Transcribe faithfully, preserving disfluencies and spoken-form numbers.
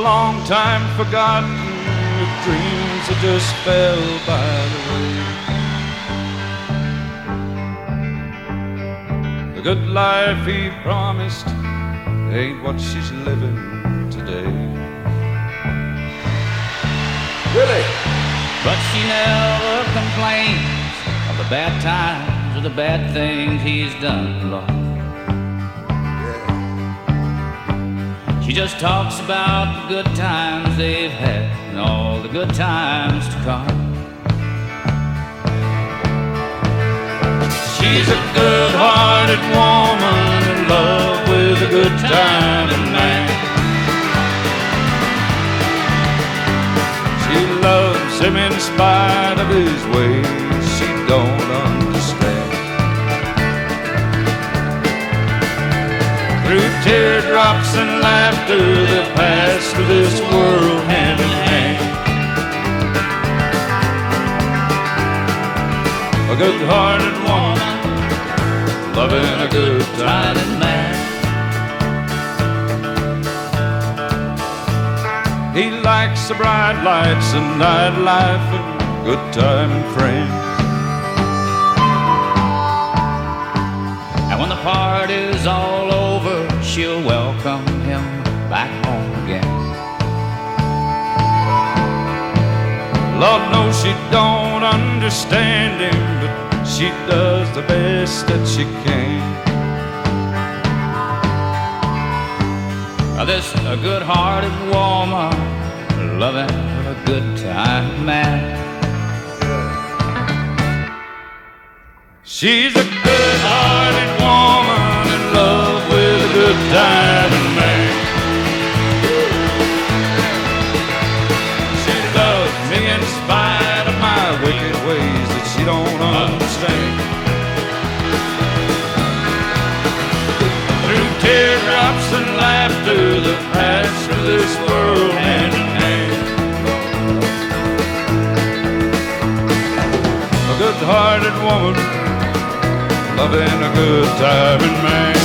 long time forgotten, with dreams that just fell by the way. The good life he promised ain't what she's living today. Really? But she never complains of the bad times or the bad things he's done, Lord. She just talks about the good times they've had and all the good times to come. She's a good-hearted woman in love with a good-timing man. She loves him in spite of his ways she don't understand. Through teardrops and laughter that pass through this world hand in hand. A good-hearted woman loving a good-timing man. He likes the bright lights and nightlife and good-timing friends. And when the party's all over, she'll welcome him back home again. Lord knows she don't understand him, but she does the best that she can. Now this a good-hearted woman loving a good-time man. She's a good-hearted woman in love with a good-timing man. She loves me in spite of my wicked ways that she don't understand. Through teardrops and laughter that pass through this world hand in hand. A good-hearted woman loving a good-timing man.